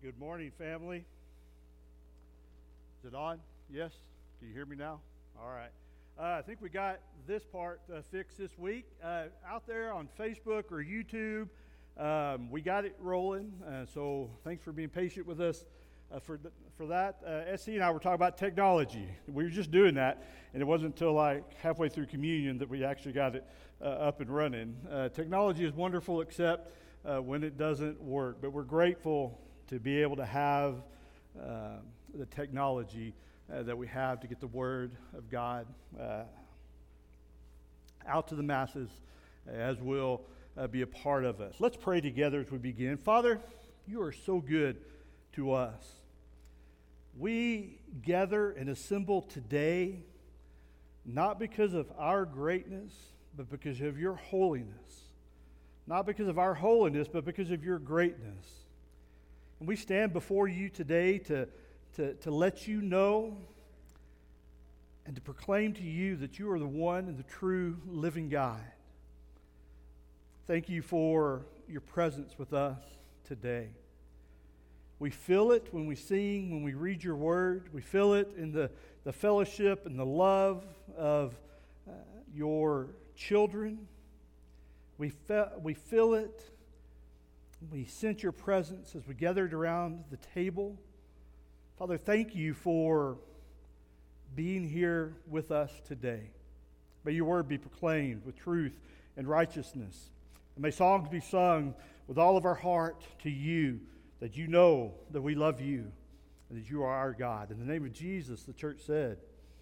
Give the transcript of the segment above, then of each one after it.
Good morning, family. Is it on? Yes? Do you hear me now? All right. I think we got this part fixed this week. Out there on Facebook or YouTube, we got it rolling. So thanks for being patient with us for that. SC and I were talking about technology. We were just doing that, and it wasn't until like halfway through communion that we actually got it up and running. Technology is wonderful, except when it doesn't work. But we're grateful to be able to have the technology that we have to get the Word of God out to the masses, as will be a part of us. Let's pray together as we begin. Father, you are so good to us. We gather and assemble today not because of our greatness, but because of your holiness. Not because of our holiness, but because of your greatness. And we stand before you today to let you know and to proclaim to you that you are the one and the true living God. Thank you for your presence with us today. We feel it when we sing, when we read your word. We feel it in the fellowship and the love of your children. We feel it. We sense your presence as we gathered around the table. Father, thank you for being here with us today. May your word be proclaimed with truth and righteousness. And may songs be sung with all of our heart to you, that you know that we love you and that you are our God. In the name of Jesus, the church said,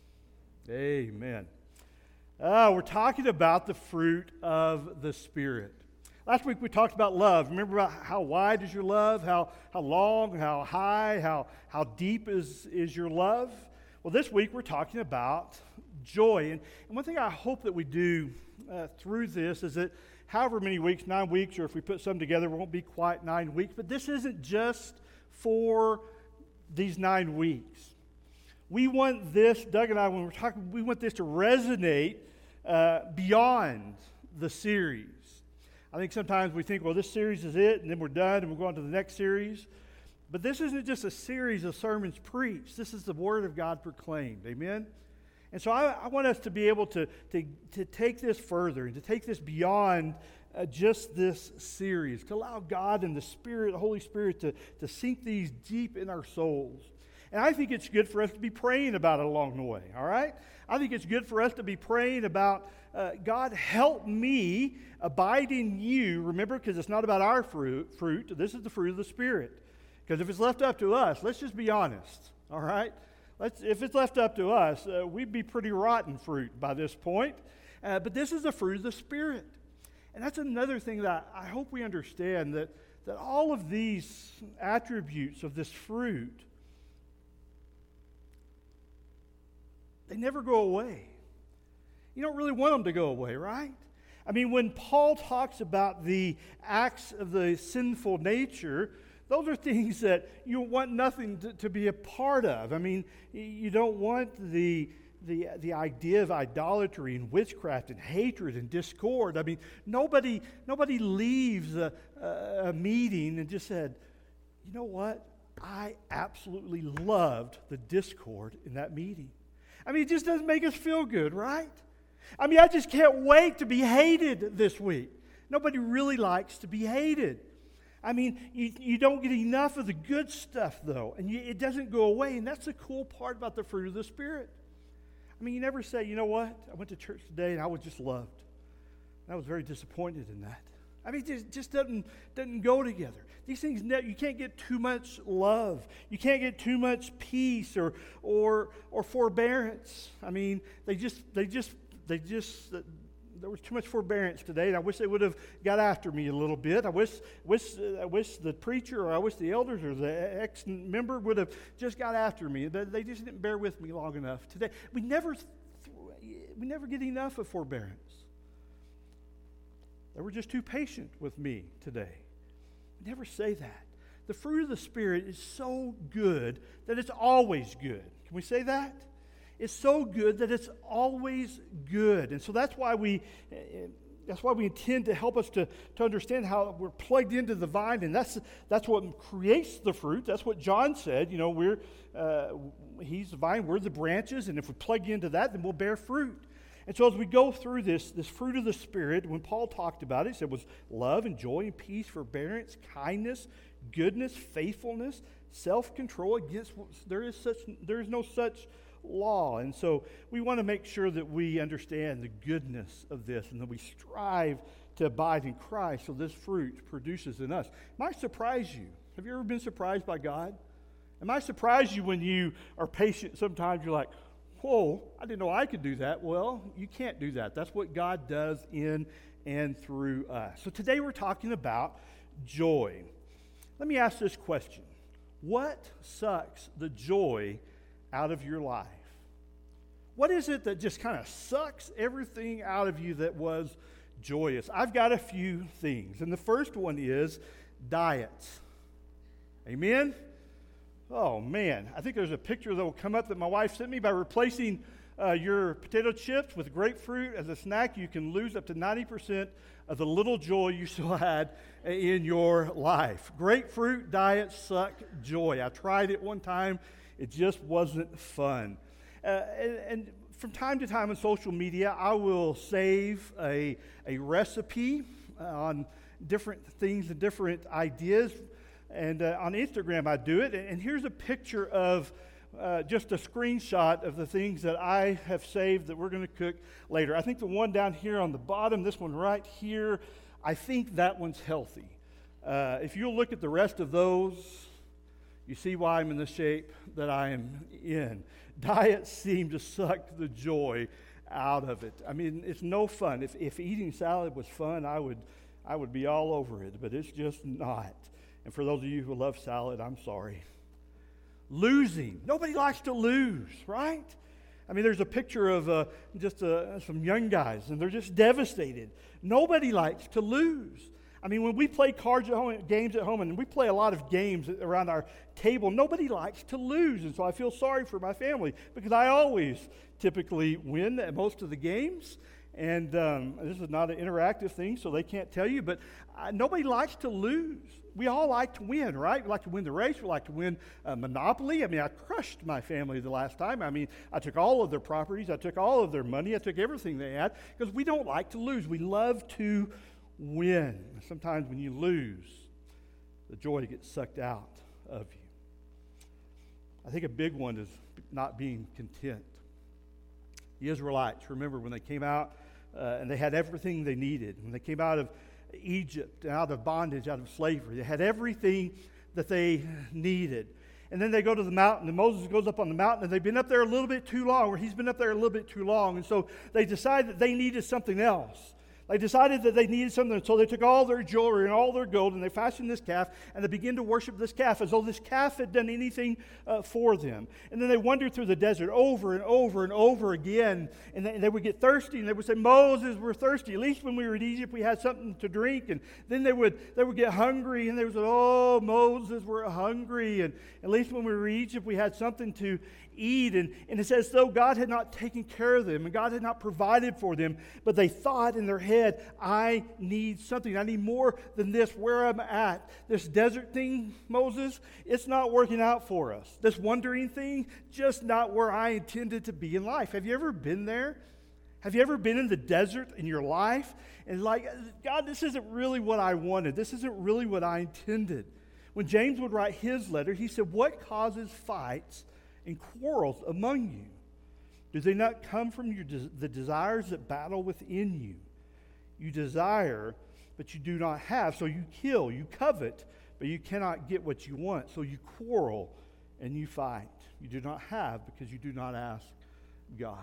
amen. We're talking about the fruit of the Spirit. Last week we talked about love. Remember about how wide is your love, how long, how high, how deep is your love? Well, this week we're talking about joy. And one thing I hope that we do through this is that however many weeks, 9 weeks, or if we put some together, it won't be quite 9 weeks, but this isn't just for these 9 weeks. We want this, Doug and I, when we're talking, we want this to resonate beyond the series. I think sometimes we think, well, this series is it, and then we're done, and we'll go on to the next series. But this isn't just a series of sermons preached. This is the Word of God proclaimed. Amen? And so I want us to be able to take this further and to take this beyond just this series, to allow God and the Spirit, the Holy Spirit, to sink these deep in our souls. And I think it's good for us to be praying about it along the way, all right? I think it's good for us to be praying about, God, help me abide in you. Remember, because it's not about our fruit. This is the fruit of the Spirit. Because if it's left up to us, let's just be honest, all right? If it's left up to us, we'd be pretty rotten fruit by this point. But this is the fruit of the Spirit. And that's another thing that I hope we understand, that all of these attributes of this fruit, they never go away. You don't really want them to go away, right? I mean, when Paul talks about the acts of the sinful nature, those are things that you want nothing to be a part of. I mean, you don't want the idea of idolatry and witchcraft and hatred and discord. I mean, nobody leaves a meeting and just said, you know what? I absolutely loved the discord in that meeting. I mean, it just doesn't make us feel good, right? I mean, I just can't wait to be hated this week. Nobody really likes to be hated. I mean, you don't get enough of the good stuff, though, and it doesn't go away, and that's the cool part about the fruit of the Spirit. I mean, you never say, you know what, I went to church today and I was just loved. And I was very disappointed in that. I mean, it just doesn't go together. These things, you can't get too much love. You can't get too much peace or forbearance. I mean, there was too much forbearance today, and I wish they would have got after me a little bit. I wish the preacher, or I wish the elders or the ex-member would have just got after me. They just didn't bear with me long enough today. We never get enough of forbearance. They were just too patient with me today. We never say that. The fruit of the Spirit is so good that it's always good. Can we say that? It's so good that it's always good. And so that's why we That's why we intend to help us to understand how we're plugged into the vine, and that's what creates the fruit. That's what John said. You know, he's the vine, we're the branches, and if we plug into that, then we'll bear fruit. And so as we go through this fruit of the Spirit, when Paul talked about it, he said it was love and joy and peace, forbearance, kindness, goodness, faithfulness, self-control. Against there is no such law. And so we want to make sure that we understand the goodness of this and that we strive to abide in Christ so this fruit produces in us. It might surprise you. Have you ever been surprised by God? It might surprise you when you are patient. Sometimes you're like, whoa, I didn't know I could do that. Well, you can't do that. That's what God does in and through us. So today we're talking about joy. Let me ask this question. What sucks the joy out of your life? What is it that just kind of sucks everything out of you that was joyous? I've got a few things. And the first one is diets. Amen? Oh, man. I think there's a picture that will come up that my wife sent me. By replacing your potato chips with grapefruit as a snack, you can lose up to 90% of the little joy you still had in your life. Grapefruit diets suck joy. I tried it one time. It just wasn't fun. And from time to time on social media, I will save a recipe on different things and different ideas. And on Instagram, I do it. And here's a picture of just a screenshot of the things that I have saved that we're going to cook later. I think the one down here on the bottom, this one right here, I think that one's healthy. If you'll look at the rest of those, you see why I'm in the shape that I am in. Diets seem to suck the joy out of it. I mean, it's no fun. If eating salad was fun, I would be all over it, but it's just not. And for those of you who love salad, I'm sorry. Losing. Nobody likes to lose, right? I mean, there's a picture of some young guys, and they're just devastated. Nobody likes to lose. I mean, when we play cards at home, games at home, and we play a lot of games around our table, nobody likes to lose. And so I feel sorry for my family because I always typically win at most of the games. And this is not an interactive thing, so they can't tell you, but nobody likes to lose. We all like to win, right? We like to win the race. We like to win Monopoly. I mean, I crushed my family the last time. I mean, I took all of their properties. I took all of their money. I took everything they had because we don't like to lose. We love to win. Sometimes when you lose, the joy gets sucked out of you. I think a big one is not being content. The Israelites, remember when they came out and they had everything they needed. When they came out of Egypt, out of bondage, out of slavery, they had everything that they needed. And then they go to the mountain, and Moses goes up on the mountain, and they've been up there a little bit too long, or he's been up there a little bit too long. And so they decide that they needed something else. They decided that they needed something, so they took all their jewelry and all their gold, and they fashioned this calf, and they began to worship this calf as though this calf had done anything for them. And then they wandered through the desert over and over and over again, and they would get thirsty, and they would say, Moses, we're thirsty. At least when we were in Egypt, we had something to drink. And then they would get hungry, and they would say, oh, Moses, we're hungry. And at least when we were in Egypt, we had something to eat. And it's as though God had not taken care of them, and God had not provided for them, but they thought in their head, I need something. I need more than this where I'm at. This desert thing, Moses, it's not working out for us. This wandering thing, just not where I intended to be in life. Have you ever been there? Have you ever been in the desert in your life? And like, God, this isn't really what I wanted. This isn't really what I intended. When James would write his letter, he said, what causes fights and quarrels among you? Do they not come from the desires that battle within you? You desire, but you do not have, so you kill. You covet, but you cannot get what you want, so you quarrel and you fight. You do not have because you do not ask God.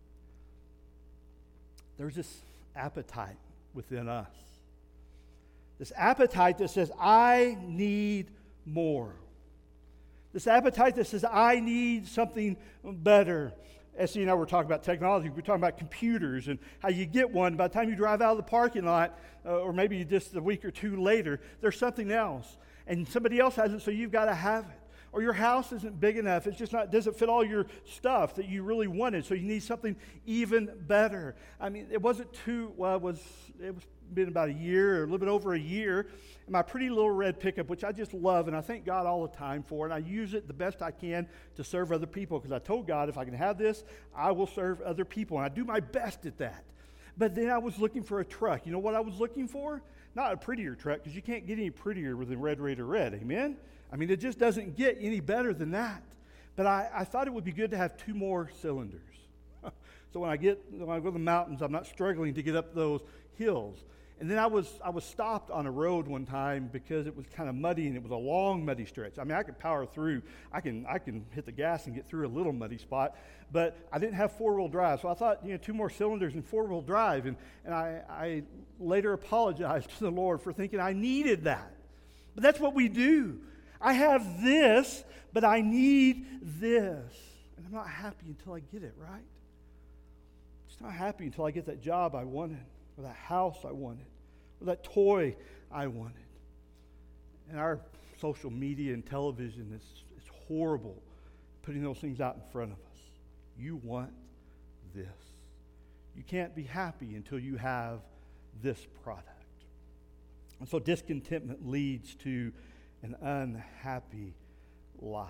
There's this appetite within us. This appetite that says, I need more. This appetite that says, I need something better. Essie and I were talking about technology. We were talking about computers and how you get one. By the time you drive out of the parking lot, or maybe just a week or two later, there's something else. And somebody else has it, so you've got to have it. Or your house isn't big enough. It's just not, doesn't fit all your stuff that you really wanted. So you need something even better. I mean, it wasn't it was been about a year, or a little bit over a year, and my pretty little red pickup, which I just love, and I thank God all the time for, and I use it the best I can to serve other people, because I told God, if I can have this, I will serve other people, and I do my best at that. But then I was looking for a truck. You know what I was looking for? Not a prettier truck, because you can't get any prettier than Red Raider Red, amen? I mean, it just doesn't get any better than that. But I thought it would be good to have 2 more cylinders. So when I go to the mountains, I'm not struggling to get up those hills. And then I was stopped on a road one time because it was kind of muddy, and it was a long muddy stretch. I mean, I could power through. I can hit the gas and get through a little muddy spot, but I didn't have 4-wheel drive. So I thought, 2 more cylinders and 4-wheel drive. And I later apologized to the Lord for thinking I needed that. But that's what we do. I have this, but I need this. And I'm not happy until I get it, right? I'm just not happy until I get that job I wanted, or that house I wanted, or that toy I wanted. And our social media and television is horrible putting those things out in front of us. You want this. You can't be happy until you have this product. And so discontentment leads to an unhappy life.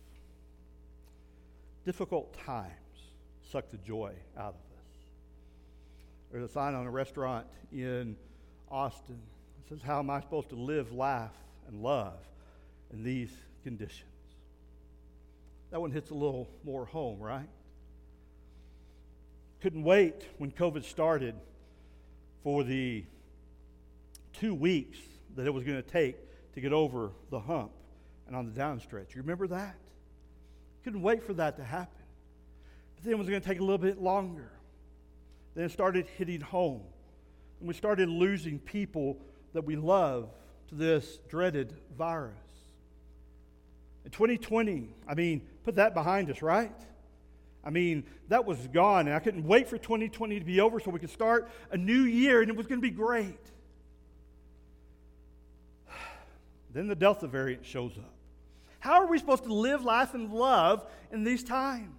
Difficult times suck the joy out of us. There's a sign on a restaurant in Austin that says, "How am I supposed to live, laugh, and love in these conditions?" That one hits a little more home, right? Couldn't wait when COVID started for the 2 weeks that it was going to take to get over the hump and on the downstretch. You remember that? Couldn't wait for that to happen. But then it was going to take a little bit longer. Then it started hitting home. And we started losing people that we love to this dreaded virus. In 2020, put that behind us, right? That was gone, and I couldn't wait for 2020 to be over so we could start a new year, and it was going to be great. Then the Delta variant shows up. How are we supposed to live, laugh, and love in these times?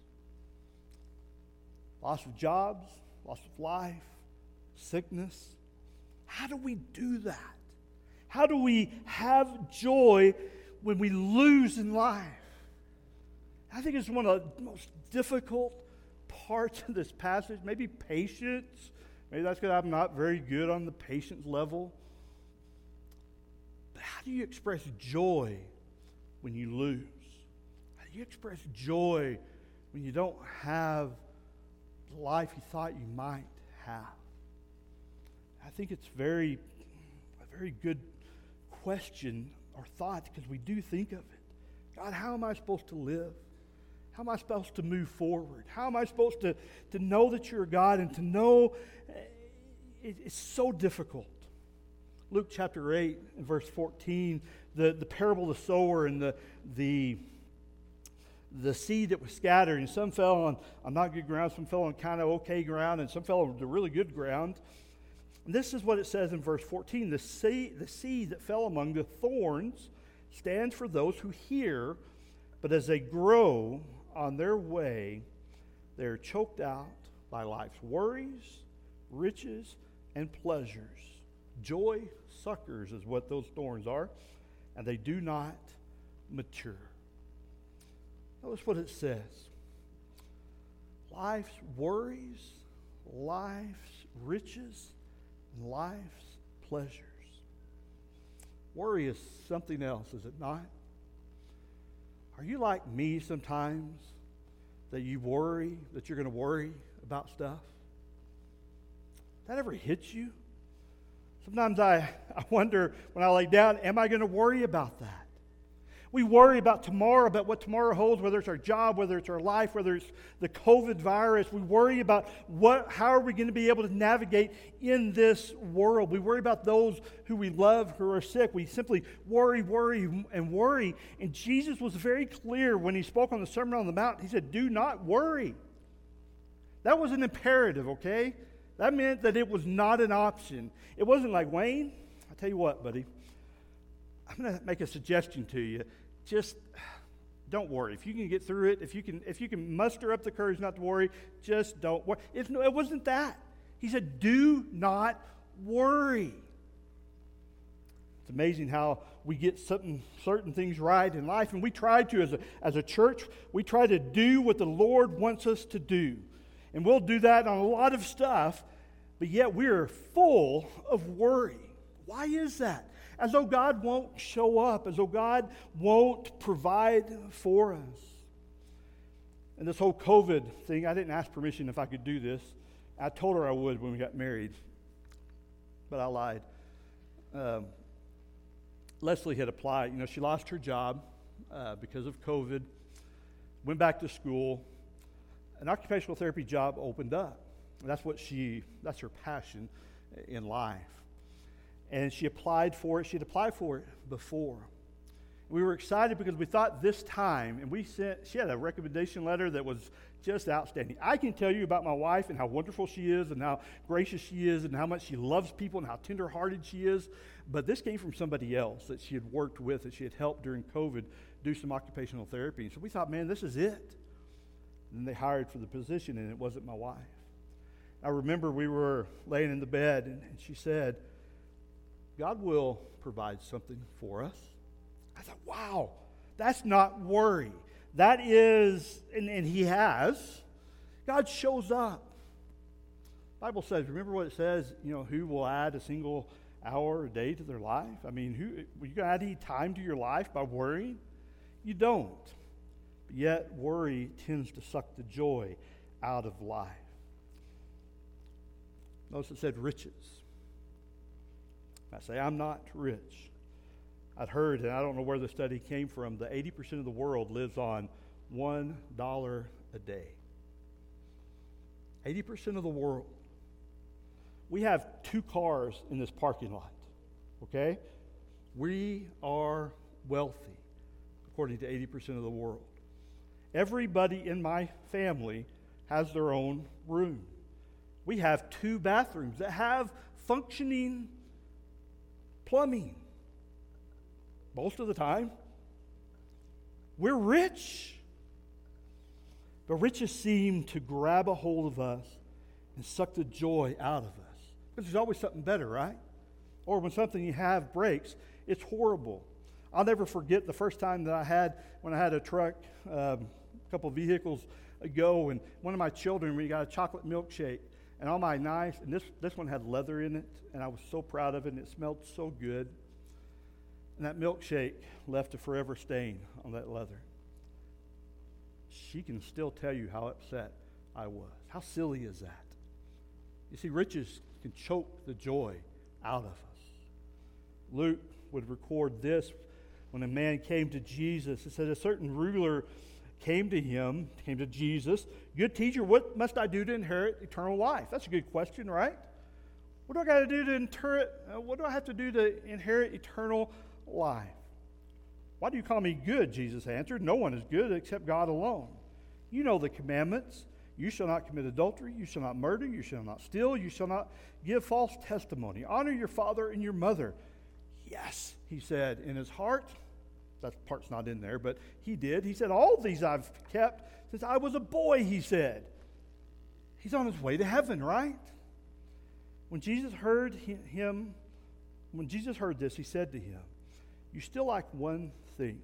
Loss of jobs, loss of life, sickness. How do we do that? How do we have joy when we lose in life? I think it's one of the most difficult parts of this passage. Maybe patience. Maybe that's because I'm not very good on the patience level. But how do you express joy when you lose? How do you express joy when you don't have the life you thought you might have? I think it's a very good question or thought, because we do think of it. God, how am I supposed to live? How am I supposed to move forward? How am I supposed to know that you're God and to know it's so difficult? Luke chapter 8 and verse 14, the parable of the sower and the seed that was scattered, and some fell on not good ground, some fell on kind of okay ground, and some fell on the really good ground. And this is what it says in verse 14. The seed that fell among the thorns stands for those who hear, but as they grow on their way, they're choked out by life's worries, riches, and pleasures. Joy suckers is what those thorns are, and they do not mature. Notice what it says. Life's worries, life's riches, and life's pleasures. Worry is something else, is it not? Are you like me sometimes, that you worry, that you're going to worry about stuff? That ever hits you? Sometimes I wonder when I lay down, am I going to worry about that? We worry about tomorrow, about what tomorrow holds, whether it's our job, whether it's our life, whether it's the COVID virus. We worry about how are we going to be able to navigate in this world. We worry about those who we love who are sick. We simply worry, and worry. And Jesus was very clear when he spoke on the Sermon on the Mount. He said, do not worry. That was an imperative, okay? That meant that it was not an option. It wasn't like, Wayne, I'll tell you what, buddy. I'm going to make a suggestion to you. just don't worry. If you can get through it, if you can muster up the courage not to worry, just don't worry. It wasn't that. He said, do not worry. It's amazing how we get certain things right in life, and we try to, as a church, we try to do what the Lord wants us to do. And we'll do that on a lot of stuff, but yet we're full of worry. Why is that? As though God won't show up, as though God won't provide for us. And this whole COVID thing, I didn't ask permission if I could do this. I told her I would when we got married, but I lied. Leslie had applied. She lost her job because of COVID, went back to school. An occupational therapy job opened up. That's her passion in life. And she applied for it. She'd applied for it before. We were excited because we thought this time, and she had a recommendation letter that was just outstanding. I can tell you about my wife and how wonderful she is and how gracious she is and how much she loves people and how tender-hearted she is. But this came from somebody else that she had worked with, that she had helped during COVID do some occupational therapy. So we thought, man, this is it. And then they hired for the position, and it wasn't my wife. I remember we were laying in the bed, and she said, God will provide something for us. I thought, wow, that's not worry. That is, and he has. God shows up. The Bible says, remember what it says, who will add a single hour a day to their life? I mean, you going to add any time to your life by worrying? You don't. But yet, worry tends to suck the joy out of life. Notice it said riches. I say, I'm not rich. I'd heard, and I don't know where the study came from, that 80% of the world lives on $1 a day. 80% of the world. We have 2 cars in this parking lot, okay? We are wealthy, according to 80% of the world. Everybody in my family has their own room. We have 2 bathrooms that have functioning plumbing. Most of the time. We're rich. But riches seem to grab a hold of us and suck the joy out of us. Because there's always something better, right? Or when something you have breaks, it's horrible. I'll never forget the first time that when I had a truck, a couple of vehicles ago, and one of my children, we got a chocolate milkshake, and all my knives, and this one had leather in it, and I was so proud of it, and it smelled so good. And that milkshake left a forever stain on that leather. She can still tell you how upset I was. How silly is that? You see, riches can choke the joy out of us. Luke would record this when a man came to Jesus. It said a certain ruler came to Jesus. Good teacher, what must I do to inherit eternal life? That's a good question, right? What do I got to do to what do I have to do to inherit eternal life? Why do you call me good? Jesus answered. No one is good except God alone. You know the commandments. You shall not commit adultery. You shall not murder. You shall not steal. You shall not give false testimony. Honor your father and your mother. Yes, he said in his heart. That part's not in there, but he did. He said, all these I've kept since I was a boy, he said. He's on his way to heaven, right? When Jesus heard this, he said to him, you still lack one thing.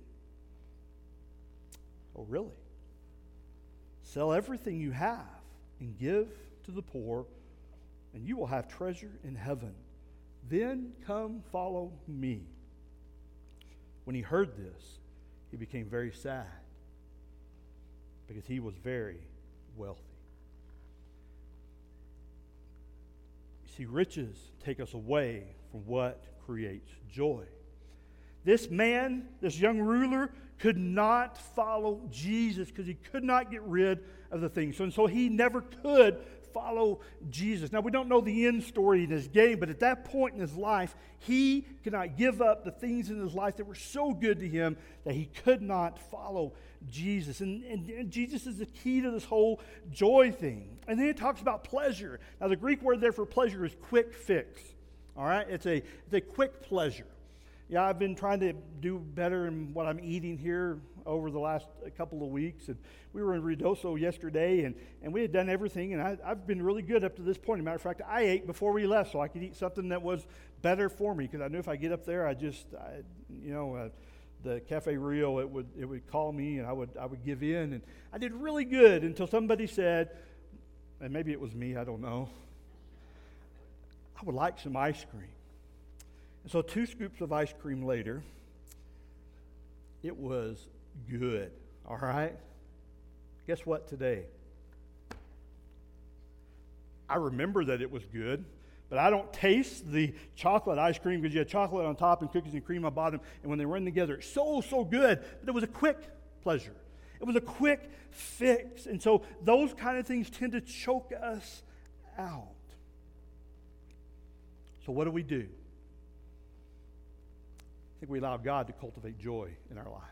Oh, really? Sell everything you have and give to the poor, and you will have treasure in heaven. Then come follow me. When he heard this, he became very sad because he was very wealthy. You see, riches take us away from what creates joy. This man, this young ruler, could not follow Jesus because he could not get rid of the things. And so he never could follow Jesus. Now, we don't know the end story in his game, but at that point in his life, he could not give up the things in his life that were so good to him that he could not follow Jesus. And Jesus is the key to this whole joy thing. And then it talks about pleasure. Now, the Greek word there for pleasure is quick fix. All right? It's a quick pleasure. Yeah, I've been trying to do better in what I'm eating here over the last couple of weeks. And we were in Ruidoso yesterday, and we had done everything, and I've been really good up to this point. As a matter of fact, I ate before we left so I could eat something that was better for me, because I knew if I get up there, the Cafe Rio, it would call me, and I would give in. And I did really good until somebody said, and maybe it was me, I don't know, I would like some ice cream. And so 2 scoops of ice cream later, it was good, all right? Guess what today? I remember that it was good, but I don't taste the chocolate ice cream because you had chocolate on top and cookies and cream on bottom, and when they run together, it's so good, but it was a quick pleasure. It was a quick fix, and so those kind of things tend to choke us out. So what do? I think we allow God to cultivate joy in our life,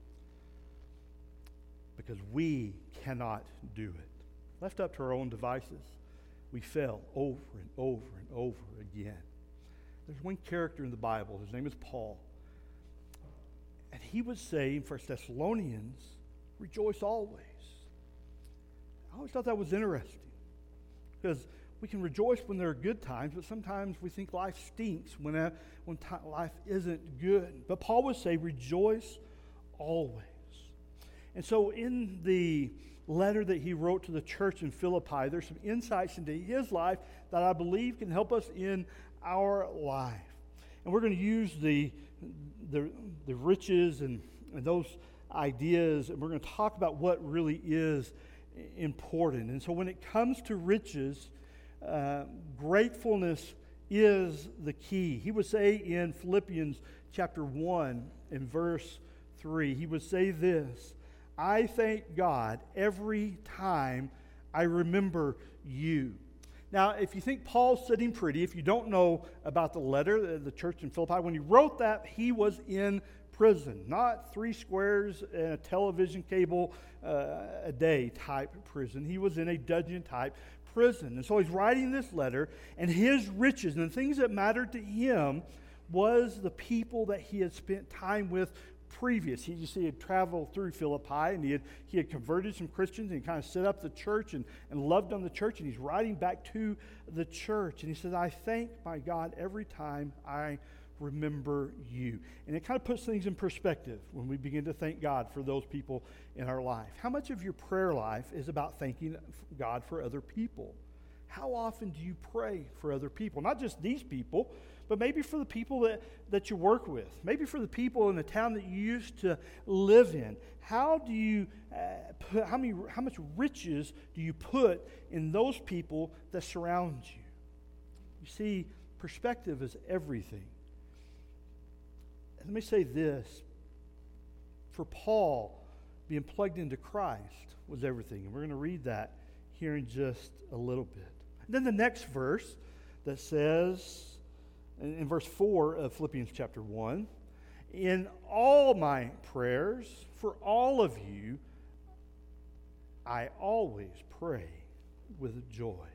because we cannot do it. Left up to our own devices, we fail over and over and over again. There's one character in the Bible, his name is Paul, and he would say in 1 Thessalonians, rejoice always. I always thought that was interesting, because we can rejoice when there are good times, but sometimes we think life stinks when life isn't good. But Paul would say, rejoice always. And so in the letter that he wrote to the church in Philippi, there's some insights into his life that I believe can help us in our life. And we're going to use the riches and those ideas, and we're going to talk about what really is important. And so when it comes to riches, gratefulness is the key. He would say in Philippians chapter 1 in verse 3, he would say this, I thank God every time I remember you. Now, if you think Paul's sitting pretty, if you don't know about the letter, the church in Philippi, when he wrote that, he was in prison, not 3 squares and a television cable a day type prison. He was in a dungeon type prison. And so he's writing this letter, and his riches and the things that mattered to him was the people that he had spent time with previous. He had traveled through Philippi, and he had converted some Christians, and he kind of set up the church and loved on the church, and he's writing back to the church. And he says, I thank my God every time I remember you. And it kind of puts things in perspective when we begin to thank God for those people in our life. How much of your prayer life is about thanking God for other people? How often do you pray for other people? Not just these people, but maybe for the people that you work with. Maybe for the people in the town that you used to live in. How do you how much riches do you put in those people that surround you? You see, perspective is everything. Let me say this. For Paul, being plugged into Christ was everything. And we're going to read that here in just a little bit. And then the next verse that says, in verse 4 of Philippians chapter 1, in all my prayers for all of you, I always pray with joy.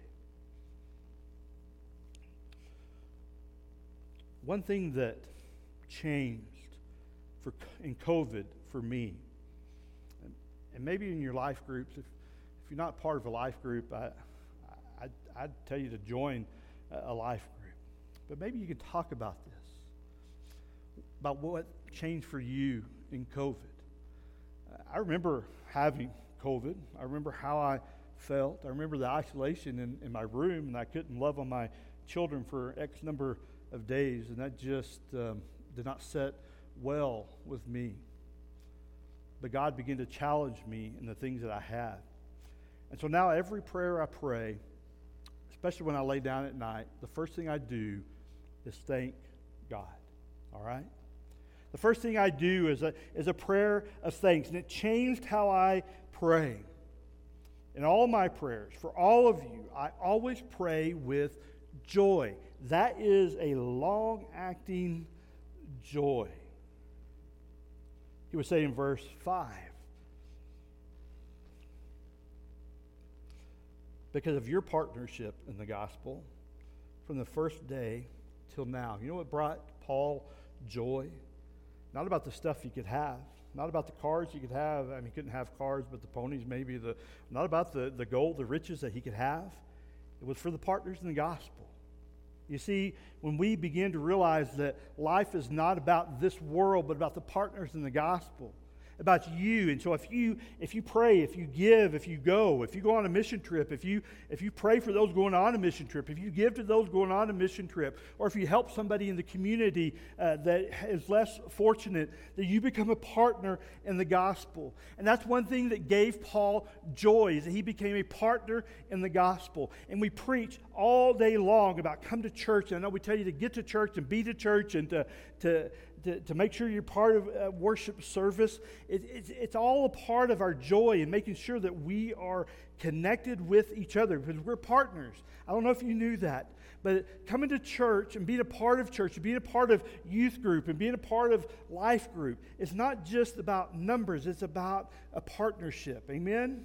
One thing that changed in COVID for me, and maybe in your life groups, if you're not part of a life group, I'd tell you to join a life group. But maybe you could talk about this, about what changed for you in COVID. I remember having COVID. I remember how I felt. I remember the isolation in my room, and I couldn't love on my children for X number of days, and that just did not set well with me. But God began to challenge me in the things that I had. And so now every prayer I pray, especially when I lay down at night, the first thing I do is thank God. All right? The first thing I do is a prayer of thanks, and it changed how I pray. In all my prayers, for all of you, I always pray with joy. That is a long-acting joy. He would say in verse 5, because of your partnership in the gospel from the first day till now. You know what brought Paul joy. Not about the stuff you could have. Not about the cars you could have. I mean, he couldn't have cars, but the ponies maybe. Not about the gold, the riches that he could have. It was for the partners in the gospel. You see, when we begin to realize that life is not about this world, but about the partners in the gospel, about you. And so if you pray, if you give, if you go on a mission trip, if you pray for those going on a mission trip, if you give to those going on a mission trip, or if you help somebody in the community that is less fortunate, that you become a partner in the gospel. And that's one thing that gave Paul joy, is that he became a partner in the gospel. And we preach all day long about come to church. And I know we tell you to get to church and be to church and to make sure you're part of worship service. It's all a part of our joy in making sure that we are connected with each other because we're partners. I don't know if you knew that, but coming to church and being a part of church and being a part of youth group and being a part of life group, it's not just about numbers, it's about a partnership. Amen?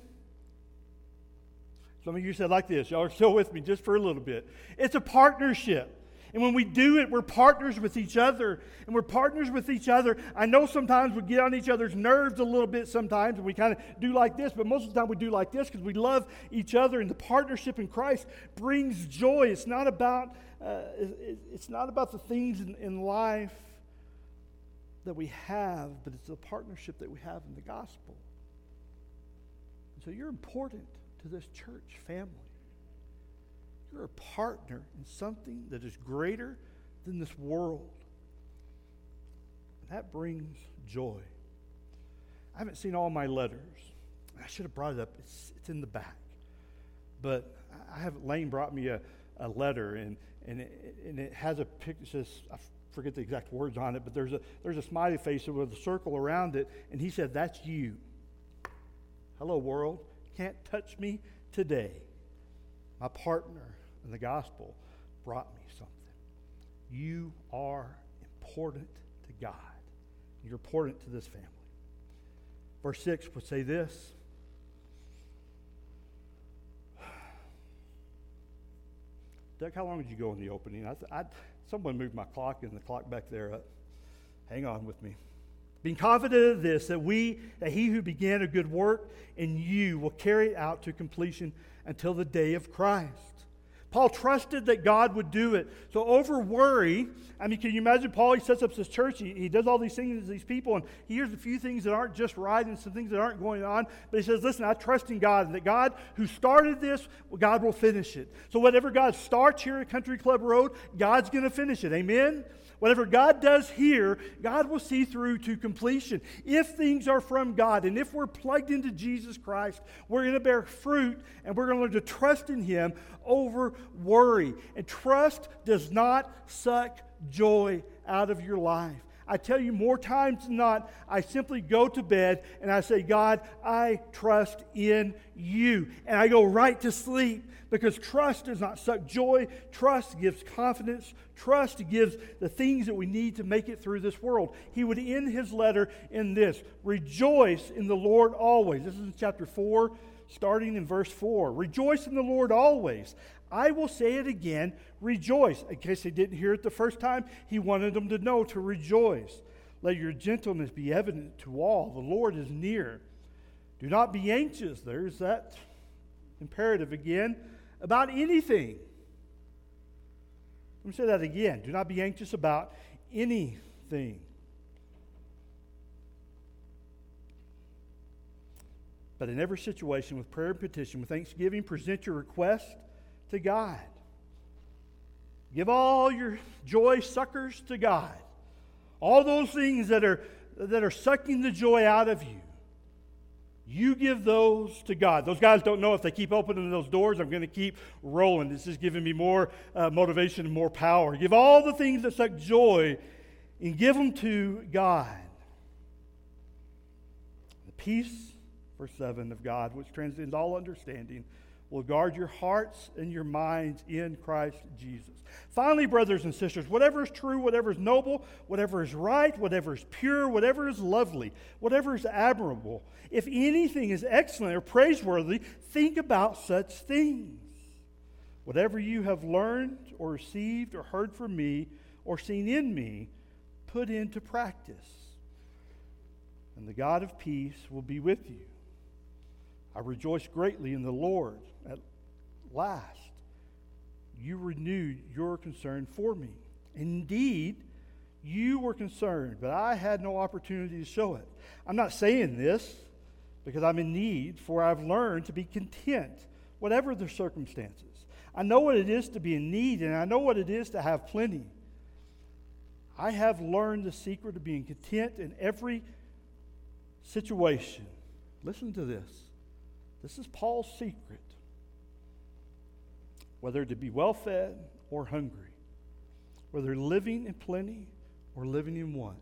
Some of you said like this. Y'all are still with me just for a little bit. It's a partnership. And when we do it, we're partners with each other. And we're partners with each other. I know sometimes we get on each other's nerves a little bit sometimes, and we kind of do like this, but most of the time we do like this because we love each other, and the partnership in Christ brings joy. It's not about the things in life that we have, but it's the partnership that we have in the gospel. And so you're important to this church family. You're a partner in something that is greater than this world. And that brings joy. I haven't seen all my letters. I should have brought it up. It's in the back. But Lane brought me a letter, and it has a picture. It says, I forget the exact words on it, but there's a smiley face with a circle around it, and he said, "That's you. Hello, world. Can't touch me today. My partner in the gospel brought me something." You are important to God. You're important to this family. Verse 6 would say this. Doug, how long did you go in the opening? Someone moved my clock and the clock back there up. Hang on with me. Being confident of this, that he who began a good work in you will carry it out to completion until the day of Christ. Paul trusted that God would do it. So over worry, I mean, can you imagine Paul? He sets up this church. He does all these things to these people, and he hears a few things that aren't just right and some things that aren't going on. But he says, listen, I trust in God, and that God who started this, God will finish it. So whatever God starts here at Country Club Road, God's going to finish it. Amen? Whatever God does here, God will see through to completion. If things are from God, and if we're plugged into Jesus Christ, we're going to bear fruit, and we're going to learn to trust in Him over worry. And trust does not suck joy out of your life. I tell you, more times than not, I simply go to bed and I say, God, I trust in you. And I go right to sleep because trust does not suck joy. Trust gives confidence. Trust gives the things that we need to make it through this world. He would end his letter in this: rejoice in the Lord always. This is in chapter 4, starting in verse 4. Rejoice in the Lord always. I will say it again, rejoice. In case they didn't hear it the first time, he wanted them to know to rejoice. Let your gentleness be evident to all. The Lord is near. Do not be anxious. There's that imperative again, about anything. Let me say that again. Do not be anxious about anything. But in every situation, with prayer and petition, with thanksgiving, present your request to God. Give all your joy suckers to God. All those things that are sucking the joy out of you, you give those to God. Those guys don't know if they keep opening those doors, I'm going to keep rolling. This is giving me more motivation and more power. Give all the things that suck joy and give them to God. The peace, verse 7, of God, which transcends all understanding, will guard your hearts and your minds in Christ Jesus. Finally, brothers and sisters, whatever is true, whatever is noble, whatever is right, whatever is pure, whatever is lovely, whatever is admirable, if anything is excellent or praiseworthy, think about such things. Whatever you have learned or received or heard from me or seen in me, put into practice. And the God of peace will be with you. I rejoice greatly in the Lord. At last, you renewed your concern for me. Indeed, you were concerned, but I had no opportunity to show it. I'm not saying this because I'm in need, for I've learned to be content, whatever the circumstances. I know what it is to be in need, and I know what it is to have plenty. I have learned the secret of being content in every situation. Listen to this. This is Paul's secret. Whether to be well-fed or hungry, whether living in plenty or living in want,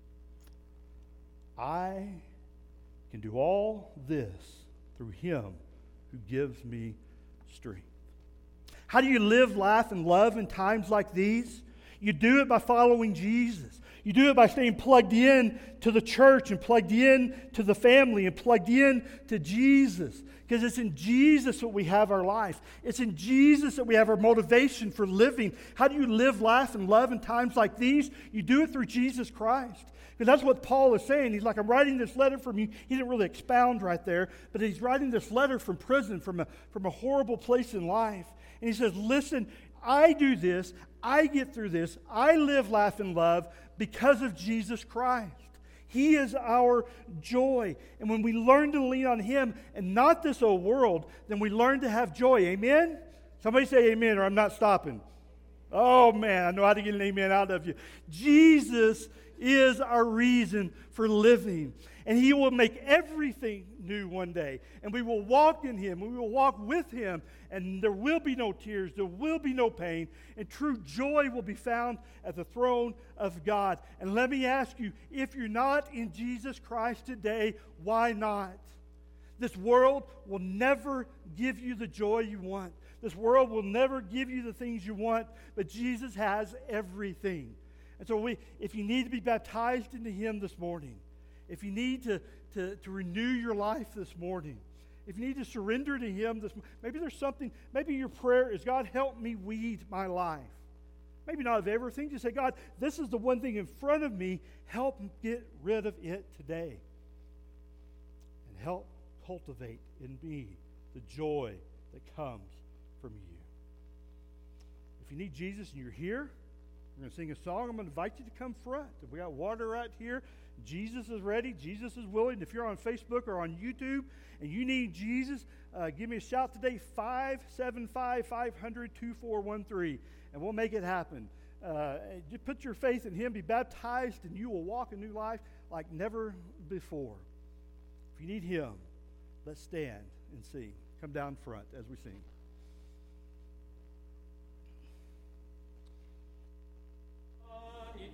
I can do all this through Him who gives me strength. How do you live, laugh, and love in times like these? You do it by following Jesus. You do it by staying plugged in to the church and plugged in to the family and plugged in to Jesus. Because it's in Jesus that we have our life. It's in Jesus that we have our motivation for living. How do you live, laugh, and love in times like these? You do it through Jesus Christ. Because that's what Paul is saying. He's like, I'm writing this letter from you. He didn't really expound right there, but he's writing this letter from prison, from a horrible place in life. And he says, listen, I do this. I get through this. I live, laugh, and love because of Jesus Christ. He is our joy. And when we learn to lean on Him and not this old world, then we learn to have joy. Amen? Somebody say amen or I'm not stopping. Oh, man, I know how to get an amen out of you. Jesus is our reason for living. And He will make everything new one day. And we will walk in Him. We will walk with Him. And there will be no tears. There will be no pain. And true joy will be found at the throne of God. And let me ask you, if you're not in Jesus Christ today, why not? This world will never give you the joy you want. This world will never give you the things you want. But Jesus has everything. And so if you need to be baptized into Him this morning, if you need to renew your life this morning, if you need to surrender to Him this morning, maybe there's something, maybe your prayer is, God, help me weed my life. Maybe not of everything. Just say, God, this is the one thing in front of me. Help get rid of it today. And help cultivate in me the joy that comes from you. If you need Jesus and you're here, we're going to sing a song. I'm going to invite you to come front. We got water right here. Jesus is ready. Jesus is willing. If you're on Facebook or on YouTube and you need Jesus, give me a shout today, 575-500-2413, and we'll make it happen. Just put your faith in Him, be baptized, and you will walk a new life like never before. If you need Him, let's stand and sing. Come down front as we sing.